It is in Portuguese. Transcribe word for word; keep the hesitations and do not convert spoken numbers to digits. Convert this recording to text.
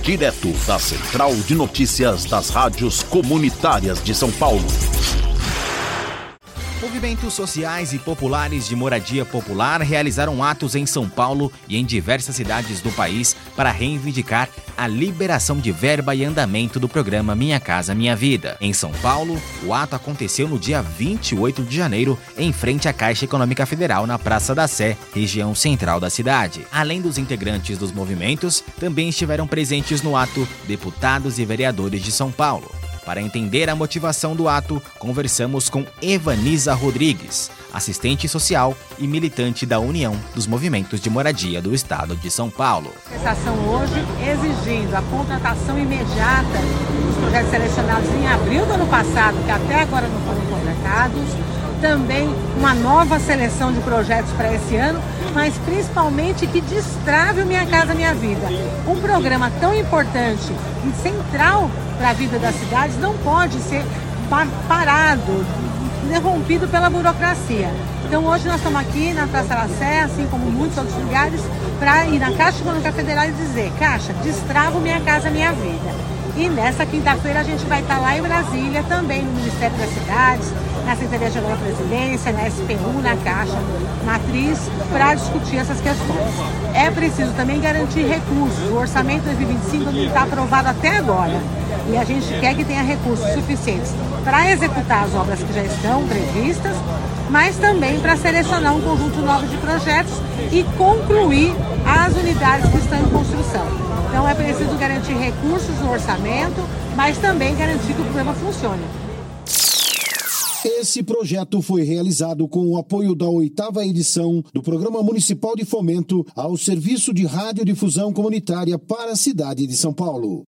direto da Central de Notícias das Rádios Comunitárias de São Paulo. Movimentos sociais e populares de moradia popular realizaram atos em São Paulo e em diversas cidades do país para reivindicar a liberação de verba e andamento do programa Minha Casa Minha Vida. Em São Paulo, o ato aconteceu no dia vinte e oito de janeiro, em frente à Caixa Econômica Federal, na Praça da Sé, região central da cidade. Além dos integrantes dos movimentos, também estiveram presentes no ato deputados e vereadores de São Paulo. Para entender a motivação do ato, conversamos com Evaniza Rodrigues, assistente social e militante da União dos Movimentos de Moradia do Estado de São Paulo. A manifestação hoje exigindo a contratação imediata dos projetos selecionados em abril do ano passado, que até agora não foram contratados, também uma nova seleção de projetos para esse ano, mas principalmente que destrave o Minha Casa Minha Vida. Um programa tão importante e central para a vida das cidades não pode ser parado, interrompido pela burocracia. Então hoje nós estamos aqui na Praça da Sé, assim como muitos outros lugares, para ir na Caixa Econômica Federal e dizer: Caixa, destrava o Minha Casa Minha Vida. E nessa quinta-feira a gente vai estar lá em Brasília, também no Ministério das Cidades, na Secretaria-Geral da Presidência, na S P U, na Caixa Matriz, para discutir essas questões. É preciso também garantir recursos. O orçamento dois mil e vinte e cinco não está aprovado até agora. E a gente quer que tenha recursos suficientes para executar as obras que já estão previstas, mas também para selecionar um conjunto novo de projetos e concluir as unidades que estão em construção. Então é preciso garantir recursos no orçamento, mas também garantir que o programa funcione. Esse projeto foi realizado com o apoio da oitava edição do Programa Municipal de Fomento ao Serviço de Radiodifusão Comunitária para a cidade de São Paulo.